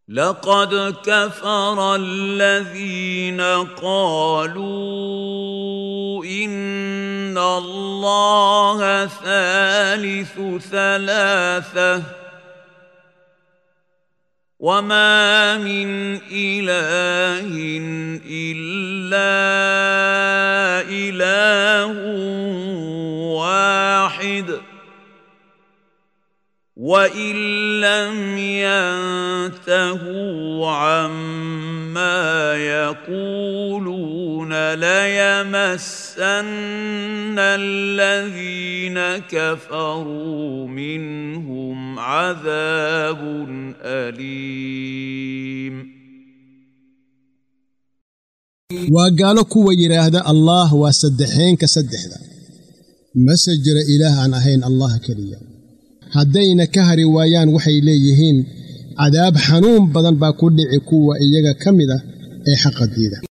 لقد كفر الذين قالوا إن الله ثالث ثلاثة وما من إله إلا إله واحد وإن لم ينتهوا عما يقولون ليمسن الذين كفروا منهم عذاب أليم. وقالوا كوا يراهد الله وسدحين كسدحدا مسجر إله عن أهين الله كريم haddayna ka hari waayaan waxay leeyihiin cadaab xanuun badan baa ku dhici kuwa iyaga kamida ee xaq diida.